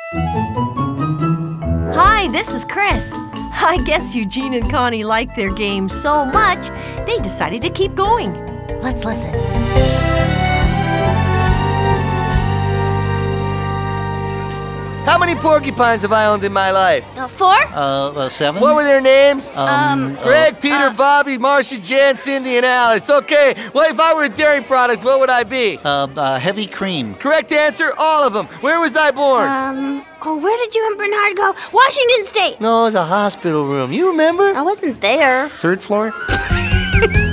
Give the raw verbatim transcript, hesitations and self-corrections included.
Hi, this is Chris. I guess Eugene and Connie liked their game so much, they decided to keep going. Let's listen. How many porcupines have I owned in my life? Uh, four? Uh, uh, seven? What were their names? Um, Greg, uh, Peter, uh, Bobby, Marcia, Jan, Cindy, and Alice. Okay, well, if I were a dairy product, what would I be? Uh, uh, heavy cream. Correct answer, all of them. Where was I born? Um, oh, where did you and Bernard go? Washington State. No, it was a hospital room. You remember? I wasn't there. Third floor?